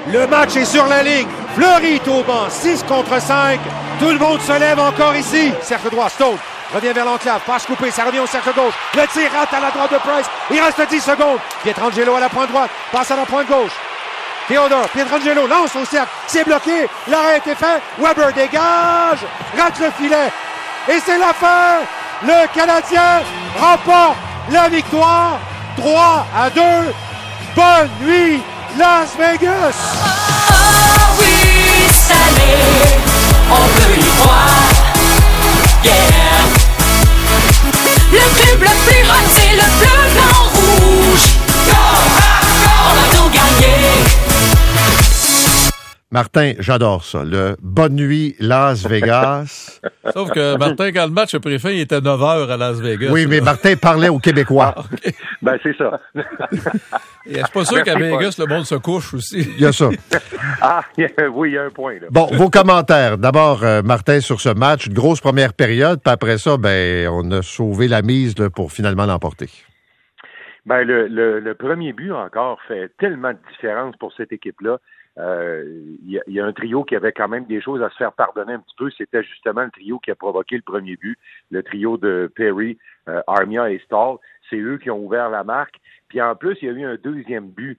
Le match est sur la ligne. Fleury est au banc. 6 contre 5. Tout le monde se lève encore ici. Cercle droit, Stone revient vers l'enclave. Passe coupée, ça revient au cercle gauche. Le tir rate à la droite de Price. Il reste 10 secondes. Pietrangelo à la pointe droite. Passe à la pointe gauche. Theodore, Pietrangelo lance au cercle. C'est bloqué. L'arrêt est fait. Weber dégage. Rate le filet. Et c'est la fin. Le Canadien remporte la victoire. 3-2. Bonne nuit, Las Vegas! Oh oui, salé, on peut y croire. Yeah! Le club le plus hot, c'est le bleu, blanc, rouge. Go, go! On va tout gagner. Martin, j'adore ça. Le Bonne nuit Las Vegas. Sauf que Martin, quand le match a pris fin, il était 9h à Las Vegas. Oui, mais Martin parlait aux Québécois. Okay. Ben, c'est ça. Et je suis pas sûr qu'à Vegas, le monde se couche aussi. Il y a ça. Oui, il y a un point. Là. Bon, vos commentaires. D'abord, Martin, sur ce match, une grosse première période, puis après ça, on a sauvé la mise là, pour finalement l'emporter. Ben, le premier but encore fait tellement de différence pour cette équipe-là. Il y a un trio qui avait quand même des choses à se faire pardonner un petit peu. C'était justement le trio qui a provoqué le premier but, le trio de Perry, Armia et Stahl. C'est eux qui ont ouvert la marque. Puis en plus, il y a eu un deuxième but.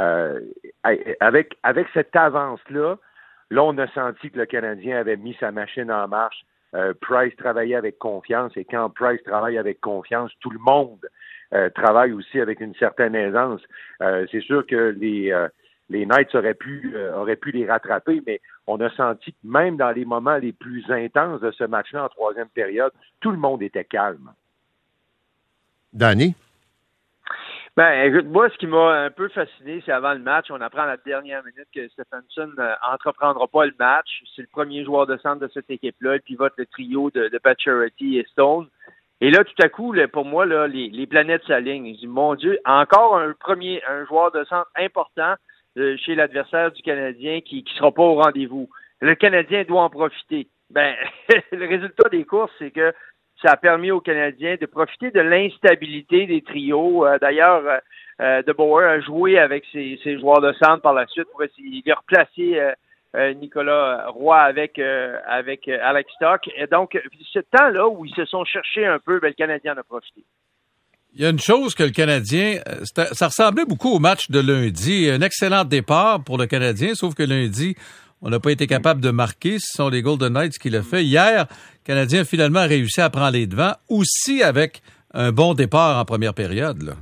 Avec cette avance-là, on a senti que le Canadien avait mis sa machine en marche. Price travaillait avec confiance. Et quand Price travaille avec confiance, tout le monde travaille aussi avec une certaine aisance. C'est sûr que les Knights auraient pu les rattraper, mais on a senti que même dans les moments les plus intenses de ce match-là en troisième période, tout le monde était calme. Danny? Ben, écoute, moi, ce qui m'a un peu fasciné, c'est avant le match, on apprend à la dernière minute que Stephenson entreprendra pas le match. C'est le premier joueur de centre de cette équipe-là. Il pivote le trio de Pacioretty et Stone. Et là, tout à coup, pour moi, là, les planètes s'alignent. Je dis, mon Dieu, encore un joueur de centre important chez l'adversaire du Canadien qui sera pas au rendez-vous. Le Canadien doit en profiter. Ben, le résultat des courses, c'est que ça a permis aux Canadiens de profiter de l'instabilité des trios. D'ailleurs, De Boer a joué avec ses joueurs de centre par la suite pour essayer de replacer Nicolas Roy avec Alex Stock. Et donc, ce temps-là où ils se sont cherchés un peu, le Canadien en a profité. Il y a une chose que le Canadien, ça ressemblait beaucoup au match de lundi. Un excellent départ pour le Canadien, sauf que lundi, on n'a pas été capable de marquer. Ce sont les Golden Knights qui l'ont fait. Hier, le Canadien a finalement réussi à prendre les devants, aussi avec un bon départ en première période. Là.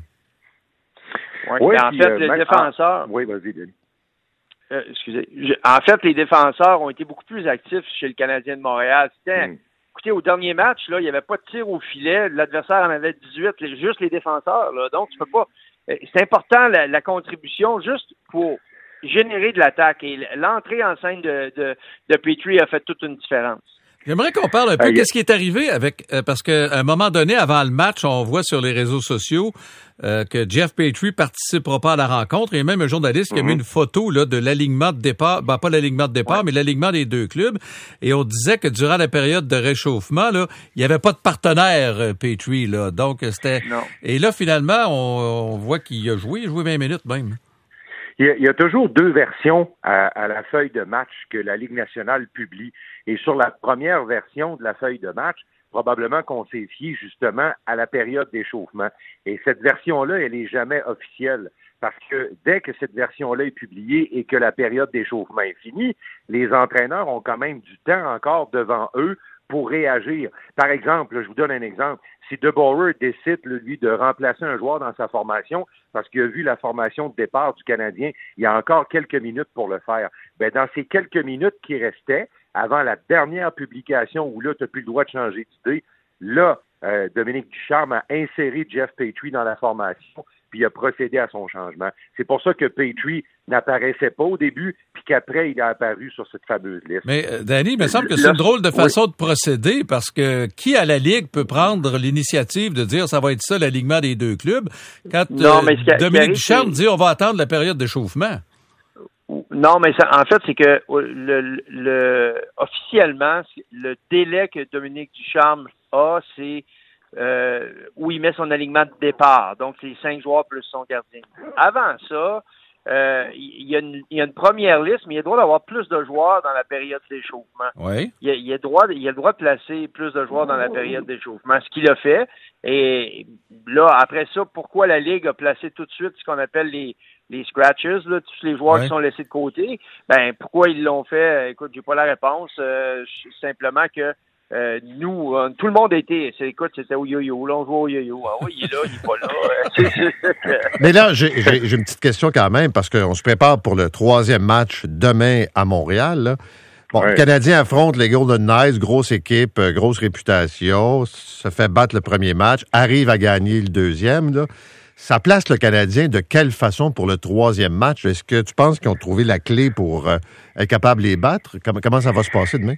Oui, en fait, les défenseurs... Oui, vas-y, Denis. Excusez. En fait, les défenseurs ont été beaucoup plus actifs chez le Canadien de Montréal. Écoutez, au dernier match, là, il n'y avait pas de tir au filet. L'adversaire en avait 18, juste les défenseurs. Là. Donc, tu peux pas... C'est important, la contribution, juste pour générer de l'attaque. Et l'entrée en scène de Petrie a fait toute une différence. J'aimerais qu'on parle un peu de ce qui est arrivé avec... parce qu'à un moment donné, avant le match, on voit sur les réseaux sociaux que Jeff Petrie participera pas à la rencontre. Il y a même un journaliste qui a mis une photo là, de l'alignement de départ. Ben, pas l'alignement de départ, mais l'alignement des deux clubs. Et on disait que durant la période de réchauffement, là, il n'y avait pas de partenaire, Petrie. Là. Donc, c'était... Non. Et là, finalement, on voit qu'il a joué 20 minutes même. Il y a toujours deux versions à la feuille de match que la Ligue nationale publie. Et sur la première version de la feuille de match, probablement qu'on s'est fié justement à la période d'échauffement. Et cette version-là, elle n'est jamais officielle. Parce que dès que cette version-là est publiée et que la période d'échauffement est finie, les entraîneurs ont quand même du temps encore devant eux pour réagir. Par exemple, je vous donne un exemple. Si De Boer décide, lui, de remplacer un joueur dans sa formation, parce qu'il a vu la formation de départ du Canadien, il y a encore quelques minutes pour le faire. Ben, dans ces quelques minutes qui restaient, avant la dernière publication où là, tu n'as plus le droit de changer d'idée, là, Dominique Ducharme a inséré Jeff Petrie dans la formation, puis il a procédé à son changement. C'est pour ça que Petrie n'apparaissait pas au début, puis qu'après, il a apparu sur cette fameuse liste. Mais, Danny, il me semble que c'est une drôle de façon de procéder, parce que qui à la Ligue peut prendre l'initiative de dire ça va être ça, l'alignement des deux clubs, quand Dominique Ducharme dit on va attendre la période d'échauffement? Non, mais en fait, c'est que officiellement, le délai que Dominique Ducharme a, c'est où il met son alignement de départ. Donc, c'est 5 joueurs plus son gardien. Avant ça, il y a une première liste, mais il a le droit d'avoir plus de joueurs dans la période d'échauffement. Oui. Il a le droit de placer plus de joueurs dans la période d'échauffement, ce qu'il a fait. Et là, après ça, pourquoi la Ligue a placé tout de suite ce qu'on appelle les scratches, là, tous les joueurs qui sont laissés de côté? Ben, pourquoi ils l'ont fait? Écoute, j'ai pas la réponse. Simplement que nous, tout le monde était, c'était au yo-yo. Là, on jouait au yo-yo. Ah oui, il est là, il est pas là. Mais là, j'ai une petite question quand même, parce qu'on se prépare pour le 3e match demain à Montréal, là. Bon, le Canadien affronte les Golden Knights, grosse équipe, grosse réputation, se fait battre le premier match, arrive à gagner le 2e, là. Ça place le Canadien de quelle façon pour le 3e match? Est-ce que tu penses qu'ils ont trouvé la clé pour être capable de les battre? Comment ça va se passer demain?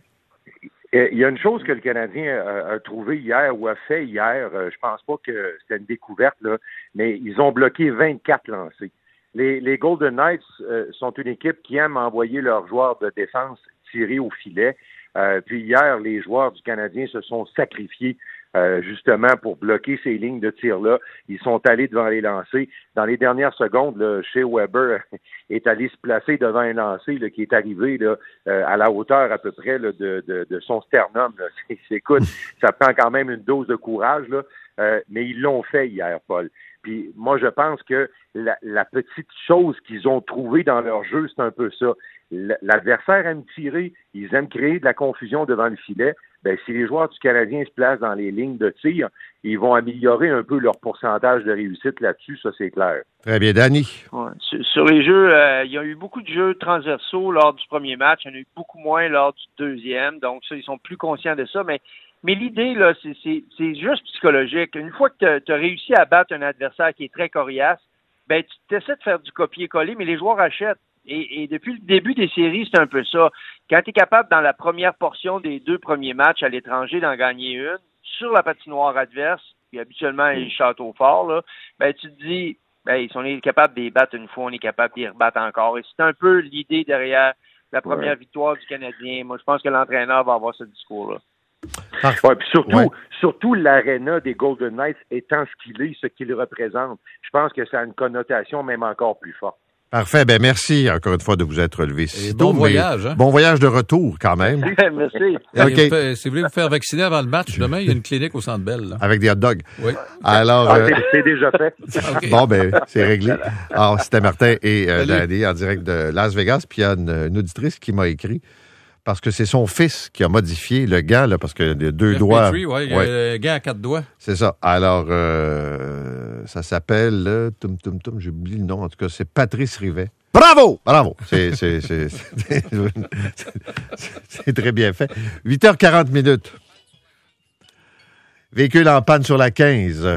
Il y a une chose que le Canadien a trouvé hier ou a fait hier. Je pense pas que c'était une découverte, là, mais ils ont bloqué 24 lancers. Les Golden Knights sont une équipe qui aime envoyer leurs joueurs de défense tirer au filet. Puis hier, les joueurs du Canadien se sont sacrifiés justement pour bloquer ces lignes de tir-là. Ils sont allés devant les lancers. Dans les dernières secondes, là, Shea Weber est allé se placer devant un lancer là, qui est arrivé là, à la hauteur à peu près là, de son sternum. Là. Écoute, ça prend quand même une dose de courage, là, mais ils l'ont fait hier, Paul. Puis moi, je pense que la petite chose qu'ils ont trouvée dans leur jeu, c'est un peu ça. L'adversaire aime tirer, ils aiment créer de la confusion devant le filet. Ben, si les joueurs du Canadien se placent dans les lignes de tir, ils vont améliorer un peu leur pourcentage de réussite là-dessus, ça c'est clair. Très bien, Danny. Ouais. Sur les jeux, il y a eu beaucoup de jeux transversaux lors du premier match, il y en a eu beaucoup moins lors du 2e, donc ça, ils sont plus conscients de ça, mais l'idée, là, c'est juste psychologique. Une fois que tu as réussi à battre un adversaire qui est très coriace, ben tu essaies de faire du copier-coller, mais les joueurs achètent. Et depuis le début des séries, c'est un peu ça. Quand tu es capable, dans la première portion des 2 premiers matchs à l'étranger, d'en gagner une, sur la patinoire adverse, puis habituellement, ils château fort, là, ben tu te dis, ben, si on est capable de les battre une fois, on est capable de les rebattre encore. Et c'est un peu l'idée derrière la première victoire du Canadien. Moi, je pense que l'entraîneur va avoir ce discours-là. Ouais, puis surtout l'aréna des Golden Knights étant ce qu'il représente, je pense que ça a une connotation même encore plus forte. Parfait. Ben merci encore une fois de vous être relevé. Bon voyage. Hein? Bon voyage de retour quand même. Merci. Okay. Si vous voulez vous faire vacciner avant le match, demain, il y a une clinique au Centre Bell. Là. Avec des hot dogs. Oui. Alors, c'est déjà fait. Okay. Bon, ben c'est réglé. Alors, c'était Martin et Danny en direct de Las Vegas. Puis il y a une auditrice qui m'a écrit parce que c'est son fils qui a modifié le gant, là, parce que les 2 doigts. Oui, il y a un gant à 4 doigts. C'est ça. Alors, ça s'appelle, j'oublie le nom, en tout cas, c'est Patrice Rivet. Bravo! Bravo! C'est très bien fait. 8h40. Véhicule en panne sur la 15.